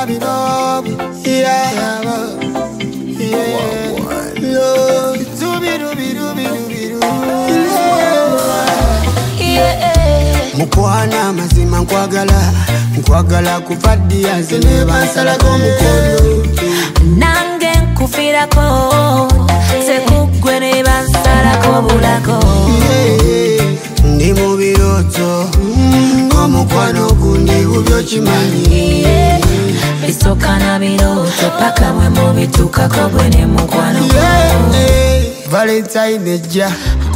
Mukwana mazima nkwagala kufadia zene bansalako mukono nange nkufirako sekugwe ne bansalako bulako ndi mu biroto omukwano gundi gubyo kimanyi bisoka na biroto paka mwe mubitukako gwe ne mukwano Valentine ejja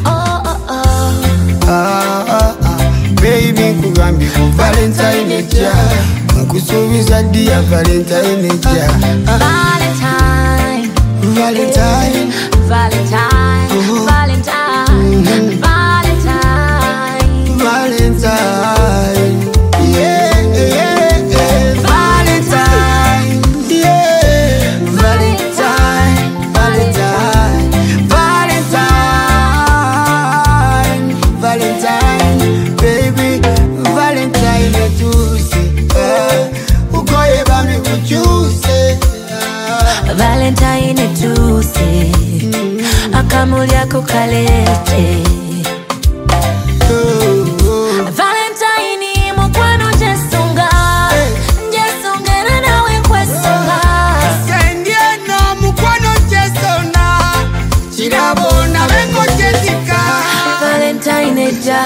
baby kugambi ku Valentine ejja nkusuubiza dia Valentine ejja Valentine Valentine Valentine Valentine Valentine Valentine Valentine Valentine baby Valentine Tuesday ukoye bami kuchuse Valentine Tuesday akamulyako kalete Valentine mukwano jesunga jesungera nawe kwesunga sendieno mukwano jesona chirabona bengo jessica Valentine ejja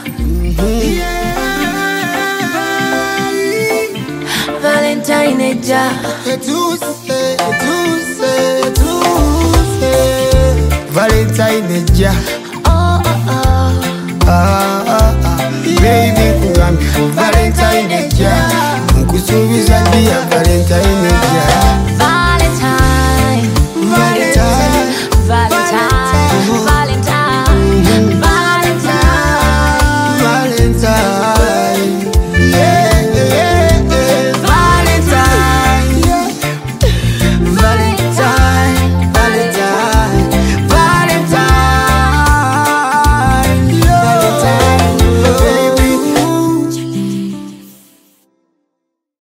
Valentine ejja Tuesday Valentine ejja baby kugambi ku Valentine ejja nkusuubiza dia Valentine